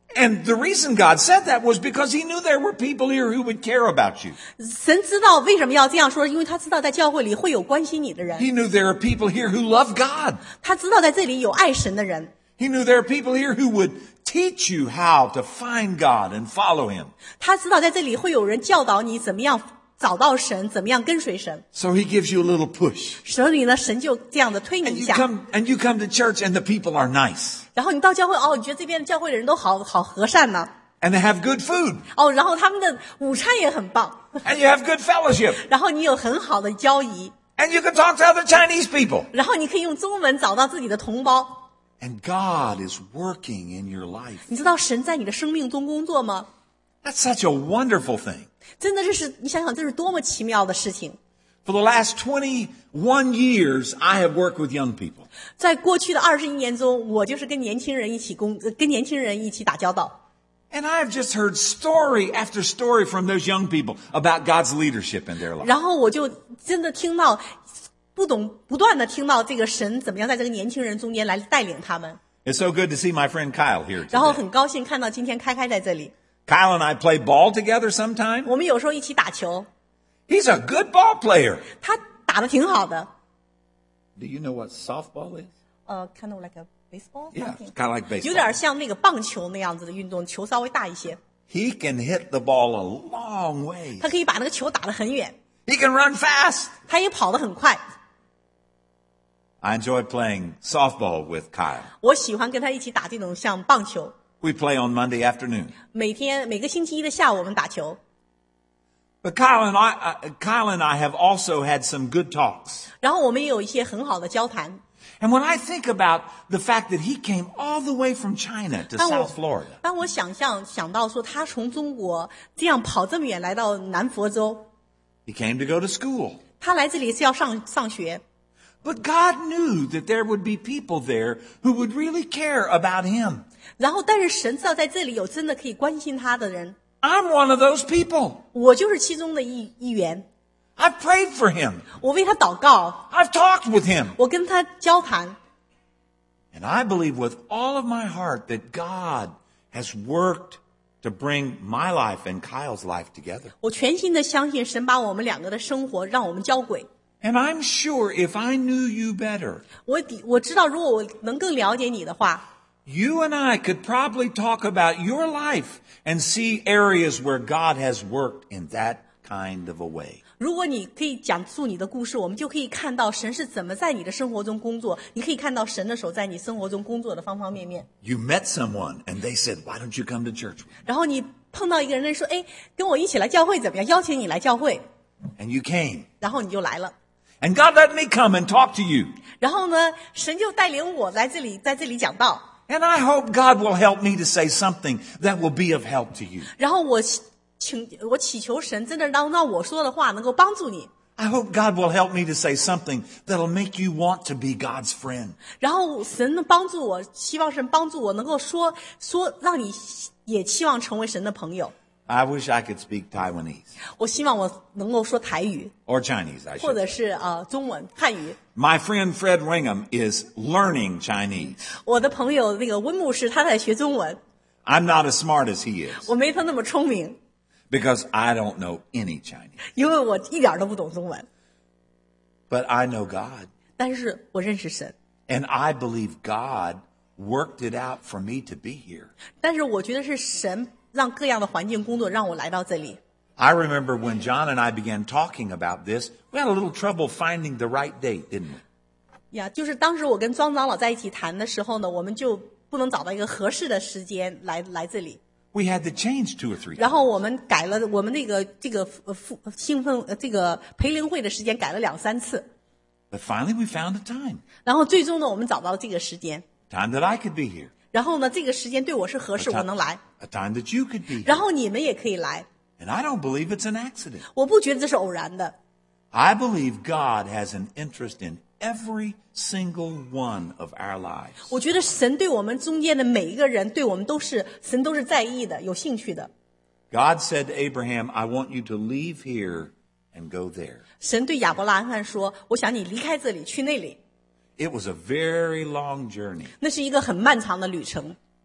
And the reason God said that was because he knew there were people here who would care about you. 神知道为什么要这样说，因为他知道在教会里会有关心你的人， He knew there are people here who love God. 他知道在这里有爱神的人， He knew there are people here who would teach you how to find God and follow him. 他知道在这里会有人教导你怎么样找到神，怎么样跟随神。 So he gives you a little push. 所以呢，神就这样的推你 And 一 you 下， come to church and the people are nice. 然后你到教会，哦，你觉得这边的教会的人都好和善呢， And they have good food. 哦，然后他们的午餐也很棒， And you have good fellowship. 然后你有很好的交谊， And you can talk to other Chinese people. 然后你可以用中文找到自己的同胞。 And God is working in your life. 你知道神在你的生命中工作吗？ That's such a wonderful thing. 真的，这是你想想，这是多么奇妙的事情。 For the last 21 years, I have worked with young people. 在过去的21年中，我就是跟年轻人一起打交道。 And I have just heard story after story from those young people about God's leadership in their life. 然后我就真的听到，不断的听到这个神怎么样在这个年轻人中间来带领他们。 It's so good to see my friend Kyle here 然后 today. 很高興看到今天開在這裡， Kyle and I play ball together sometime. 我們有時候一起打球， He's a good ball player. 他打得挺好的。 Do you know what softball is? kind of like a baseball， Yeah, it's kind of like 有 baseball. 點像那個棒球那樣子的運動，球稍微大一些， He can hit the ball a long way. 他可以把那個球打得很遠， He can run fast. 他也跑得很快。 I enjoy playing softball with Kyle. 我喜歡跟他一起打這種像棒球， We play on Monday afternoon. 每個星期一的下午我們打球。 But Kyle and I have also had some good talks. 然後我們也有一些很好的交談。 And when I think about the fact that he came all the way from China to 當 South Florida, 當我想到說他從中國這樣跑這麼遠來到南佛州， he came to go to school. 他來這裡是要上學。 But God knew that there would be people there who would really care about him. 然後，但是神知道在這裡有真的可以關心他的人， I'm one of those people. 我就是其中的一員。 I've prayed for him. 我為他禱告， I've talked with him. 我跟他交談。 And I believe with all of my heart that God has worked to bring my life and Kyle's life together. 我全心的相信神把我們兩個的生活讓我們交軌。 And I'm sure if I knew you better, 我知道，如果我能更了解你的話， you and I could probably talk about your life and see areas where God has worked in that kind of a way. 如果你可以講述你的故事，我們就可以看到神是怎麼在你的生活中工作，你可以看到神的手在你生活中工作的方方面面。 You met someone and they said, why don't you come to church with me? 然後你碰到一個人說，哎，跟我一起來教會怎麼樣？邀請你來教會， And you came. 然後你就來了。 And God let me come and talk to you. 然後呢，神就帶領我在這裡講道。 And I hope God will help me to say something that will be of help to you. 然後我祈求神真的讓我說的話能夠幫助你。 I hope God will help me to say something that'll make you want to be God's friend. 然後神能幫助我，希望神幫助我能夠說，讓你也期望成為神的朋友。 I wish I could speak Taiwanese 我希望我能夠說台語， or Chinese, I 或 should. 者是中文漢語。 My friend Fred Wingham is learning Chinese. 我的朋友那個溫牧師他在學中文， I'm not as smart as he is 我沒他那麼聰明， because I don't know any Chinese. 因為我一點都不懂中文。 But I know God. 但是我認識神， And I believe God worked it out for me to be here. 但是我覺得是神讓各樣的環境工作讓我來到這裡。 I remember when John and I began talking about this, we had a little trouble finding the right date, didn't we? 呀，就是當時我跟莊長老在一起談的時候呢，我們就不能找到一個合適的時間來這裡。 We had to change 2 or 3 times. 然後我們改了我們這個培靈會的時間改了2-3次， But finally we found a time. 然後最終呢，我們找到這個時間。 Time that I could be here. 然後呢，這個時間對我是合適，我能來。 A time that you could be here. 然後你們也可以來， And I don't believe it's an accident. 我不覺得這是偶然的。 I believe God has an interest in every single one of our lives. 我覺得神對我們中間的每一個人，對我們神都是在意的，有興趣的。 God said to Abraham, I want you to leave here and go there. 神對亞伯拉罕說：“我想你離開這裡，去那裡。” It was a very long journey. 那是一個很漫長的旅程。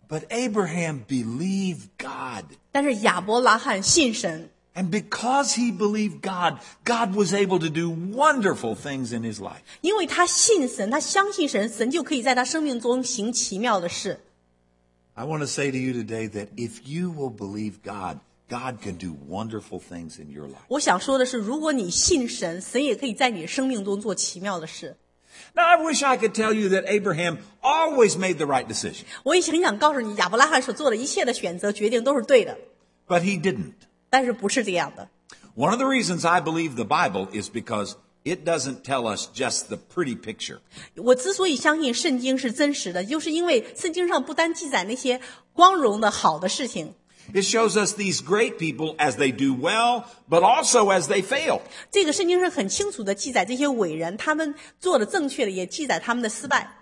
But Abraham believed God. 但是亚伯拉罕信神， And because he believed God, God was able to do wonderful things in his life. 因为他信神，他相信神，神就可以在他生命中行奇妙的事。 I want to say to you today that if you will believe God, God can do wonderful things in your life. 我想说的是，如果你信神，神也可以在你生命中做奇妙的事。 Now, I wish I could tell you that Abraham always made the right decision, 我也很想告诉你，亚伯拉罕所做的一切的选择、决定都是对的， but he didn't. 但是不是这样的。 One of the reasons I believe the Bible is because it doesn't tell us just the pretty picture. 我之所以相信圣经是真实的，就是因为圣经上不单记载那些光荣的好的事情， It shows us these great people as they do well, but also as they fail. 这个圣经是很清楚的记载这些伟人，他们做的正确的，也记载他们的失败。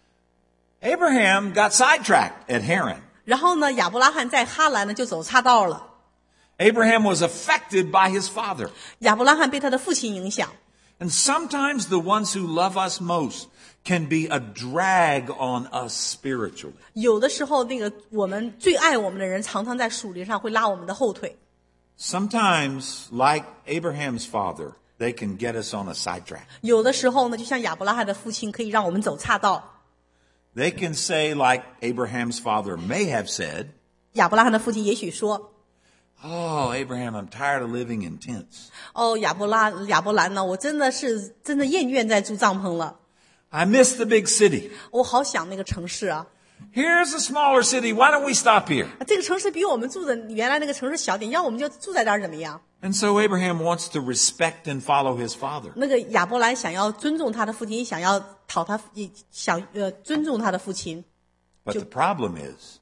Abraham got sidetracked at Haran. 然后呢，亚伯拉罕在哈兰呢就走岔道了。 Abraham was affected by his father. 亚伯拉罕被他的父亲影响， And sometimes the ones who love us most can be a drag on us spiritually. 有的时候那个我们最爱我们的人，常常在属灵上会拉我们的后腿。 Sometimes, like Abraham's father, they can get us on a sidetrack. 有的时候呢，就像亚伯拉罕的父亲，可以让我们走岔道。 They can say, like Abraham's father may have said, 亚伯拉罕的父亲也许说 "Oh, Abraham, I'm tired of living in tents. 哦，亚伯兰呢，我真的厌倦在住帐篷了， I miss the big city. 我好想那个城市啊。 Here's a smaller city. Why don't we stop here?" 这个城市比我们住的原来那个城市小点，要我们就住在这儿怎么样？ And so Abraham wants to respect and follow his father. 那个亚伯兰想要尊重他的父亲，想要尊重他的父亲。 But the problem is,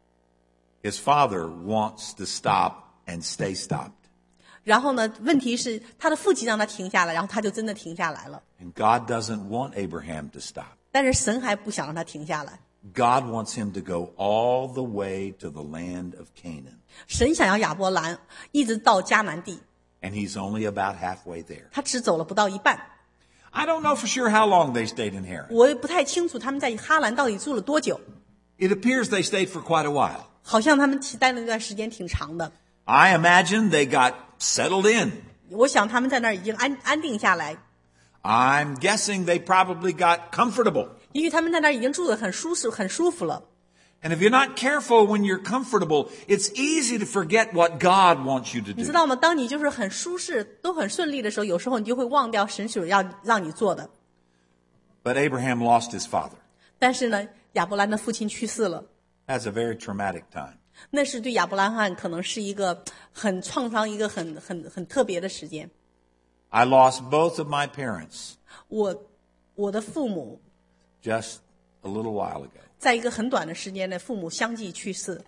his father wants to stop and stay stopped. 然后呢，问题是他的父亲让他停下来，然后他就真的停下来了。 And God doesn't want Abraham to stop. 但是神还不想让他停下来， God wants him to go all the way to the land of Canaan. 神想要亚伯兰一直到迦南地， And he's only about halfway there. 他只走了不到一半。 I don't know for sure how long they stayed in Haran. 我也不太清楚他们在哈兰到底住了多久， It appears they stayed for quite a while. 好像他们待了那段时间挺长的。 I imagine they got settled in. 我想他们在那儿已经安定下来， I'm guessing they probably got comfortable. 因为他们在那儿已经住得很舒适、很舒服了。 And if you're not careful when you're comfortable, it's easy to forget what God wants you to 你知 do. 道吗？当你就是很舒适、都很顺利的时候，有时候你就会忘掉神所要让你做的。 But Abraham lost his father. 但是呢，亚伯兰的父亲去世了， That's a very traumatic time. 那是对亚伯拉罕可能是一个很创伤、一个很特别的时间。 I lost both of my parents 我的父母 just a little while ago. 在一个很短的时间内，父母相继去世。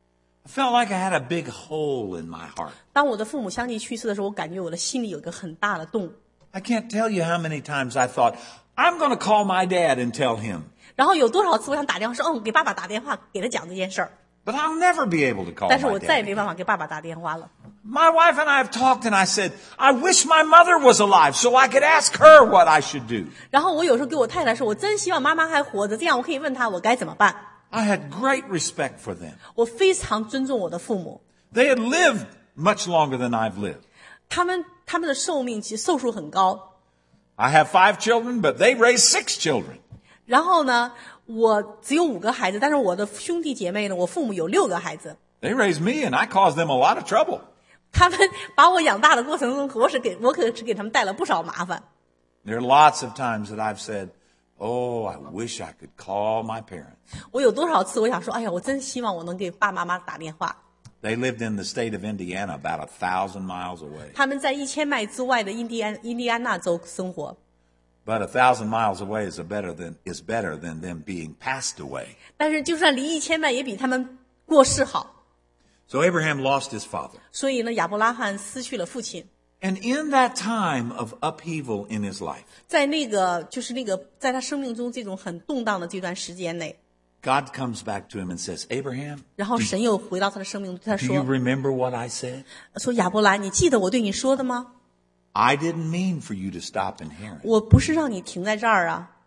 I felt like I had a big hole in my heart. 当我的父母相继去世的时候，我感觉我的心里有一个很大的洞。 I can't tell you how many times I thought, I'm going to call my dad and tell him. 然后有多少次我想打电话说，给爸爸打电话，给他讲这件事儿。 But I'll never be able to call 但是 my 我再也 dad. 没办法给爸爸打电话了。 My wife and I have talked and I said, I wish my mother was alive so I could ask her what I should do. 然后我有时候给我太太说，我真希望妈妈还活着，这样我可以问她我该怎么办。 I had great respect for them. 我非常尊重我的父母， They had lived much longer than I've lived. 他们的寿命其实寿数很高。 I have 5 children, but they raised 6 children. 然后呢，我只有5个孩子，但是我的兄弟姐妹呢，我父母有6个孩子。 They raised me and I caused them a lot of trouble. 他们把我养大的过程中，我可是给他们带了不少麻烦。 There are lots of times that I've said, oh, I wish I could call my parents. 我有多少次我想说，哎呀，我真希望我能给爸妈妈打电话。 They lived in the state of Indiana, about 1,000 miles away. 他们在1000迈之外的印第安纳州生活， But 1,000 miles away is better than them being passed away. 但是就算离1000迈，也比他们过世好。 So Abraham lost his father. 所以呢，亚伯拉罕失去了父亲。 And in that time of upheaval in his life, 在在他生命中这种很动荡的这段时间内， God comes back to him and says, Abraham, 然后神又回到他的生命中，他 do you 说 remember what I said? 亚伯兰，你记得我对你说的吗？ I didn't mean for you to stop in Haran. 我不是让你停在这儿啊，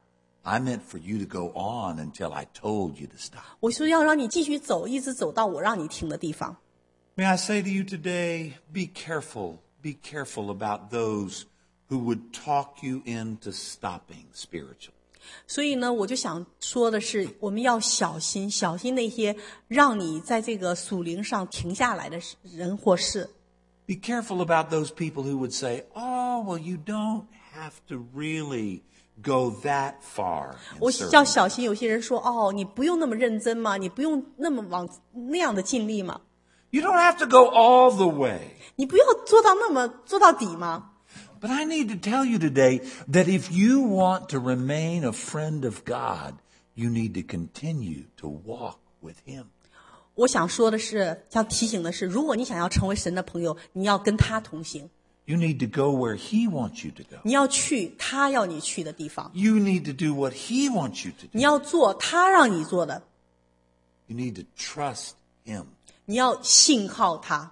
I meant for you to go on until I told you to stop. 我说要让你继续走，一直走到我让你停的地方。 May I say to you today, be careful about those who would talk you into stopping spiritually. 所以呢，我就想说的是，我们要小心那些让你在这个属灵上停下来的人或事。 Be careful about those people who would say, oh, well, you don't have to really go that far. 我要小心有些人说，哦，你不用那么认真吗？你不用那么往那样的尽力吗？ You don't have to go all the way. 你不要做到底吗？ But I need to tell you today that if you want to remain a friend of God, you need to continue to walk with Him. 我想说的是，想提醒的是，如果你想要成为神的朋友，你要跟他同行。 You need to go where He wants you to go. 你要去他要你去的地方。 You need to do what He wants you to do. 你要做他让你做的。 You need to trust Him. 你要信靠他。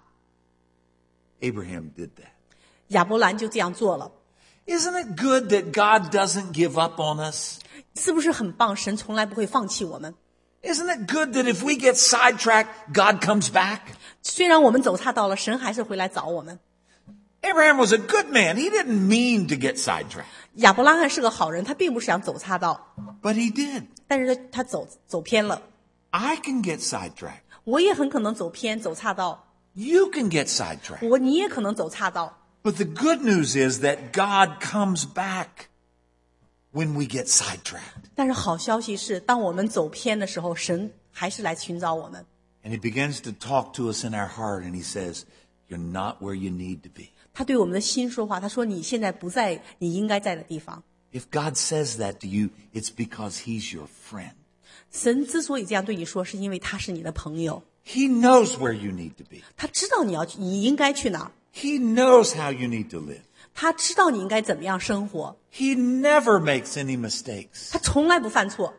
Abraham did that. 亚伯兰就这样做了。 Isn't it good that God doesn't give up on us? 是不是很棒？神从来不会放弃我们。 Isn't it good that if we get sidetracked, God comes back? 虽然我们走岔道了，神还是回来找我们。 Abraham was a good man. He didn't mean to get sidetracked. 亚伯拉罕是个好人，他并不是想走岔道， But he did. 但是他走偏了。 I can get sidetracked. 我也很可能走偏走岔道， You can get sidetracked. 你也可能走岔道。 But the good news is that God comes back when we get sidetracked. 但是好消息是，当我们走偏的时候，神还是来寻找我们。 And he begins to talk to us in our heart and he says, you're not where you need to be. 他对我们的心说话，他说你现在不在你应该在的地方。 If God says that to you, it's because he's your friend. 神之所以这样对你说，是因为他是你的朋友， He knows where you need to be. 他知道你应该去哪儿， He knows how you need to live. 他知道你应该怎么样生活， He never makes any mistakes. 他从来不犯错。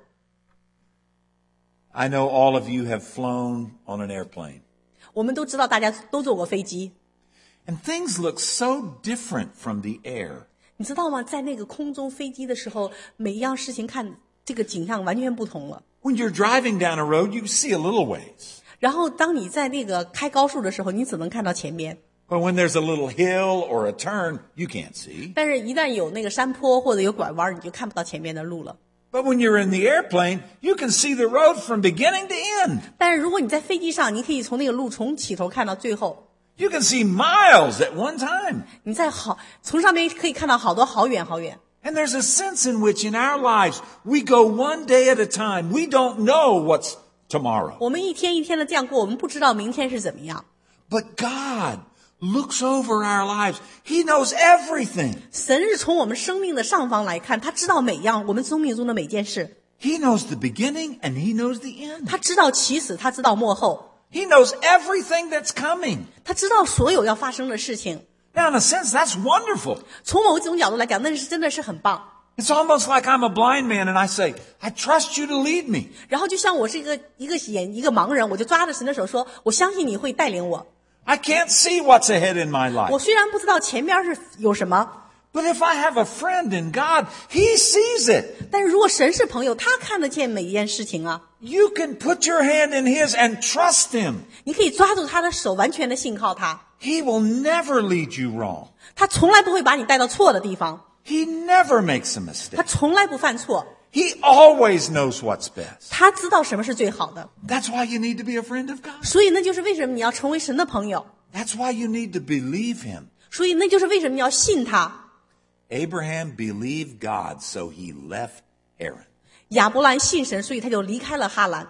I know all of you have flown on an airplane. 我们都知道，大家都坐过飞机， And things look so different from the air. 你知道吗？在那个空中飞机的时候，每一样事情看这个景象完全不同了。 When you're driving down a road, you see a little ways. 然后当你在那个开高速的时候，你只能看到前面， But when there's a little hill or a turn, you can't see. 但是一旦有那个山坡或者有拐弯，你就看不到前面的路了。 But when you're in the airplane, you can see the road from beginning to end. 但是如果你在飞机上，你可以从那个路从起头看到最后， You can see miles at one time. 你从上面可以看到好多好远好远。 And there's a sense in which in our lives, we go one day at a time. We don't know what's tomorrow. 我们一天一天的这样过，我们不知道明天是怎么样。 But God looks over our lives. He knows everything. 神是从我们生命的上方来看，他知道每样我们生命中的每件事， He knows the beginning and he knows the end. 他知道起始，他知道末后， He knows everything that's coming. 他知道所有要发生的事情。 Now, in a sense, that's wonderful. 从某种角度来讲，那是真的是很棒。 It's almost like I'm a blind man and I say, I trust you to lead me. 然后就像我是一个盲人，我就抓着神的手说：“我相信你会带领我。 I can't see what's ahead in my 我 life. 虽然不知道前面是有什么， But if I have a friend in God, he sees it. 但是如果神是朋友，他看得见每一件事情啊。 You can put your hand in his and trust him. 你可以抓住他的手，完全的信靠他。 He will never lead you wrong. 他从来不会把你带到错的地方， He never makes a 他 mistake. 从来不犯错， He always knows what's best. 他知道什么是最好的。 That's why you need to be a friend of God. 所以那就是为什么你要成为神的朋友， That's why you need to believe him. 所以那就是为什么你要信他。 Abraham believed God, so he left Haran. 亚伯兰信神，所以他就离开了哈兰。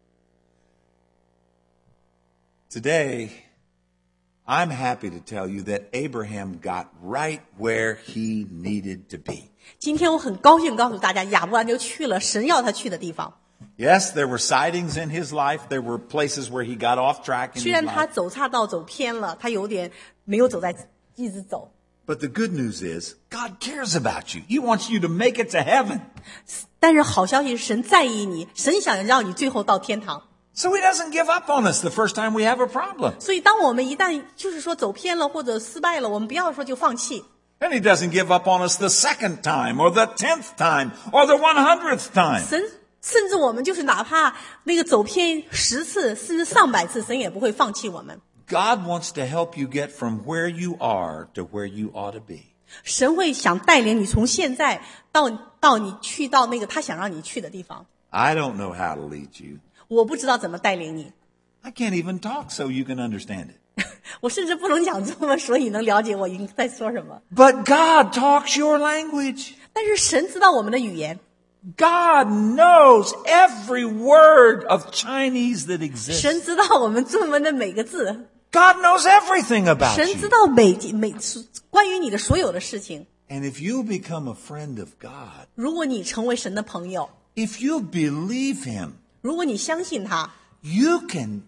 Today, I'm happy to tell you that Abraham got right where he needed to be. 今天我很高兴告诉大家，亚伯兰就去了神要他去的地方。 Yes, there were sightings in his life. There were places where he got off track in 虽 his 然他 life. 走岔道走偏了，他有点没有一直走。 But the good news is, God cares about you. He wants you to make it to heaven. 但是好消息是，神在意你，神想让你最后到天堂。 So he doesn't give up on us the first time we have a problem. 所以，当我们一旦就是说走偏了或者失败了，我们不要说就放弃。 And he doesn't give up on us the second time or the 10th time or the 100th time. 神甚至我们就是哪怕那个走偏10次甚至上百次，神也不会放弃我们。 God wants to help you get from where you are to where you ought to be. 神会想带领你从现在到你去到那个他想让你去的地方。 I don't know how to lead you. 我不知道怎么带领你， I can't even talk so you can understand it. 我甚至不能讲中文，所以能了解我在说什么。 But God talks your language. 但是神知道我们的语言， God knows every word of Chinese that exists. 神知道我们中文的每个字， God knows everything about 神知 you. 道每关于你的所有的事情。 And if you become a friend of God, 如果你成为神的朋友， if you believe Him, 如果你相信他， you can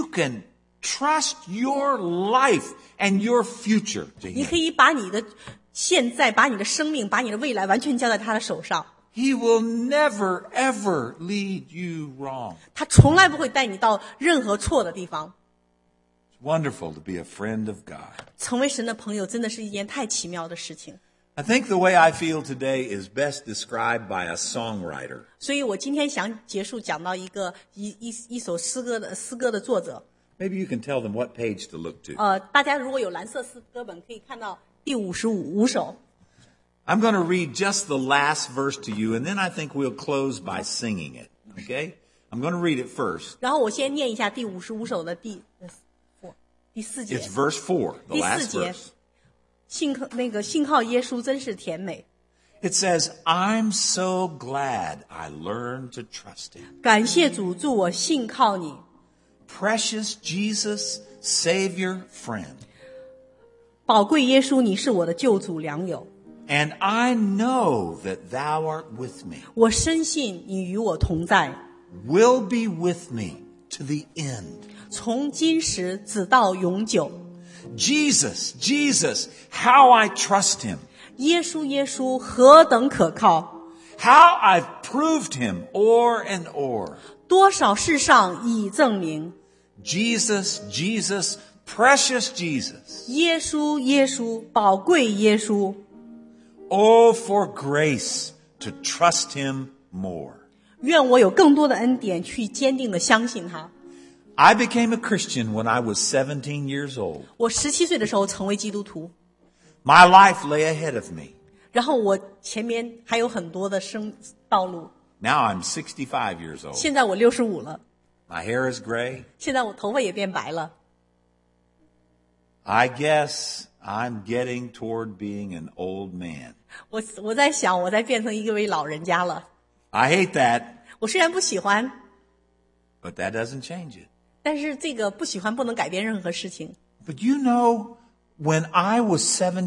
trust your life and your future to 你 Him. 可以把你的现在、把你的生命、把你的未来完全交在他的手上。 He will never, ever lead you wrong. 他从来不会带你到任何错的地方。 It's wonderful to be a friend of God. 成为神的朋友真的是一件太奇妙的事情。 I think the way I feel today is best described by a songwriter. 所以我今天想结束讲到一首诗歌的作者。 Maybe you can tell them what page to look to. 大家如果有蓝色诗歌本，可以看到第55首。 I'm going to read just the last verse to you, and then I think we'll close by singing it. Okay? I'm going to read it first. 然后我先念一下第55首的第4节。 It's verse 4, the 第4 last 节 verse. 信靠耶稣真是甜美。 It says, I'm so glad I learned to trust Him. 感谢主，助我信靠你。 Precious Jesus, Savior, friend. 宝贵耶稣，你是我的救主良友。 And I know that Thou art with me, 我深信你与我同在， will be with me to the end. 从今时直到永久。 Jesus, Jesus, how I trust Him. 耶稣，耶稣，何等可靠！ How I've proved Him o'er and o'er. 多少世上已证明。 Jesus, Jesus, precious Jesus. 耶稣，耶稣，宝贵耶稣。 Oh, for grace to trust Him more. 愿我有更多的恩典去坚定的相信他。 I became a Christian when I was 17 years old. 我17岁的时候成为基督徒， My life lay ahead of me. 然后我前面还有很多的道路。 Now I'm 65 years old. 现在我65了， My hair is gray. 现在我头发也变白了。 I guess I'm getting toward being an old man. 我在想，我在变成一位老人家了。 I hate that, 我虽然不喜欢， but that doesn't change it. 但是这个不喜欢不能改变任何事情。 But you know, when I was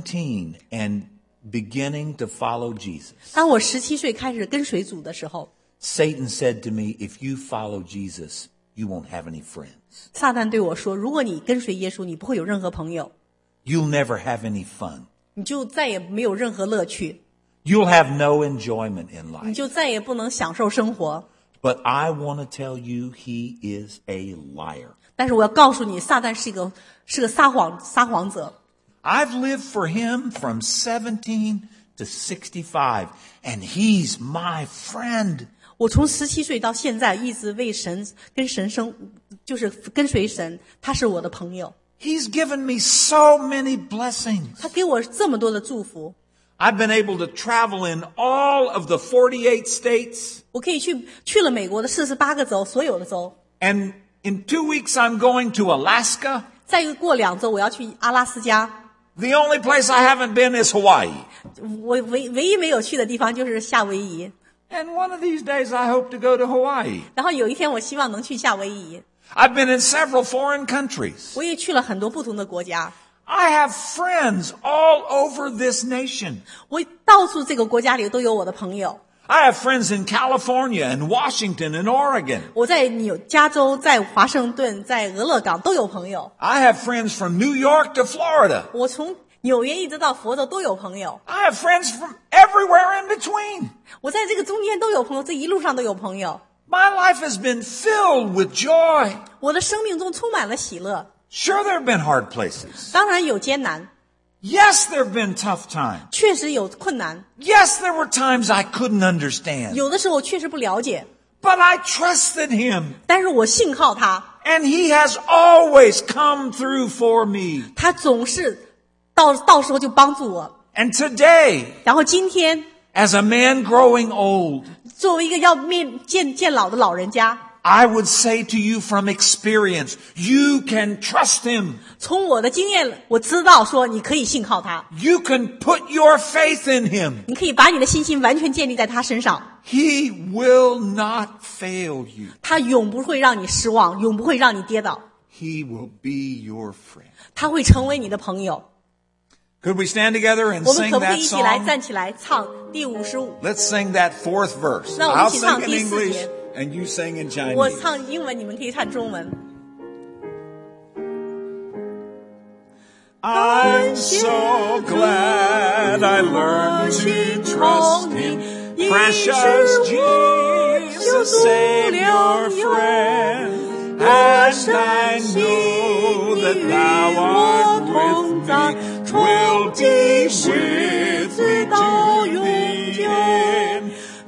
17 and beginning to follow Jesus, 当我17岁开始跟随主的时候， Satan said to me, if you follow Jesus, you won't have any friends. 撒旦对我说：“如果你跟随耶稣，你不会有任何朋友， You'll never have any fun. 你就再也没有任何乐趣， You'll have no enjoyment in 你 life. 就再也不能享受生活。” But I want to tell you, he is a liar. 但是我要告诉你，撒旦是个撒谎者。 I've lived for him from 17 to 65, and he's my friend. 我从17岁到现在一直为神就是跟随神，他是我的朋友， He's given me so many blessings. 他给我这么多的祝福。 I've been able to travel in all of the 48 states, 我可以去了美国的48个州，所有的州。 and in 2 weeks I'm going to Alaska. 再过2周我要去阿拉斯加。 The only place I haven't been is Hawaii. 我唯一没有去的地方就是夏威夷。 And one of these days I hope to go to Hawaii. 然后有一天我希望能去夏威夷。 I've been in several foreign countries. 我也去了很多不同的国家。 I have friends all over this nation. 我到处这个国家里都有我的朋友。 I have friends in California and Washington and Oregon. 我在加州、在华盛顿、在俄勒冈都有朋友。 I have friends from New York to Florida. 我从纽约一直到佛州都有朋友。 I have friends from everywhere in between. 我在这个中间都有朋友，这一路上都有朋友。 My life has been filled with joy. 我的生命中充满了喜乐， Sure, there have been hard places. 当然有艰难。 Yes, there have been tough times. 确实有困难， Yes, there were times I couldn't understand. 有的时候确实不了解， But I trusted him. 但是我信靠他， And he has always come through for me. 他总是到时候就帮助我。 And today, 然后今天， as a man growing old, 作为一个要渐老的老人家， I would say to you from experience, you can trust him. 从我的经验，我知道说你可以信靠他， You can put your faith in him. 你可以把你的信心完全建立在他身上， He will not fail you. 他永不会让你失望，永不会让你跌倒， He will be your friend. 他会成为你的朋友。 Could we stand together and 我们 sing 可不可 that 以一起来 song? 站起来唱第55？ Let's sing that fourth verse. 那我们 I'll 一起唱 sing in 第四 English 节。 and you sing in 我 Chinese. 唱英文，你们可以唱中文。 I'm so glad I learned to trust him. Precious Jesus, Savior, friend. And I know that thou art with me, will be with me to the end.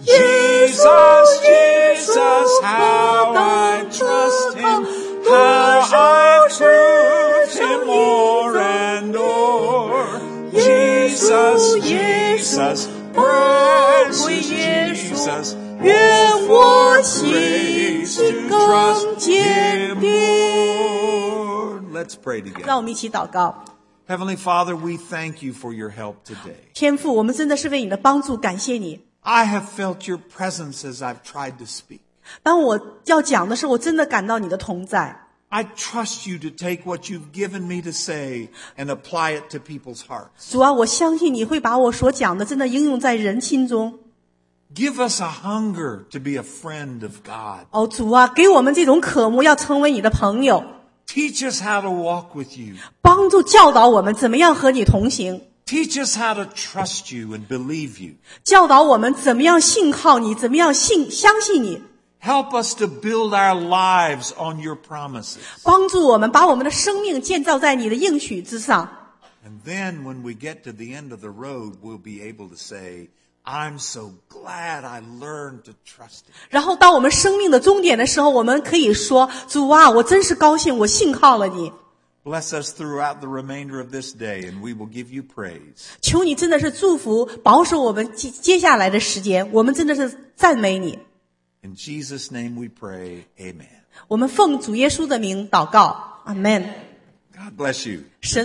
Jesus, Jesus, how I trust him, how I prove him more and more. Jesus, Jesus, precious Jesus, 愿我 for 心 grace 心 to 更 trust 坚 him 定。 more. Let's pray 让 together. 我们一起祷告。 Heavenly Father, we thank you for your help today. 天父，我们真的是为你的帮助感谢你。 I have felt your presence as I've tried to speak. 当我要讲的时候，我真的感到你的同在。 I trust you to take what you've given me to say and apply it to people's hearts. 主啊，我相信你会把我所讲的真的应用在人心中。 Give us a hunger to be a friend of God. 哦，主啊，给我们这种渴慕，要成为你的朋友， Teach us how to walk with you. 帮助教导我们怎么样和你同行， Teach us how to trust you and believe you. 教导我们怎么样信靠你，怎么样相信你， Help us to build our lives on your promises. 帮助我们把我们的生命建造在你的应许之上。 And then when we get to the end of the road, we'll be able to say, I'm so glad I learned to trust him. 然后当我们生命的终点的时候，我们可以说，主啊，我真是高兴，我信靠了你。 Bless us throughout the remainder of this day, and we will give you praise. 求你真的是祝福保守我们接下来的时间，我们真的是赞美你。 In Jesus' name we pray, amen. 我们奉主耶稣的名祷告，阿门。 God bless you. 神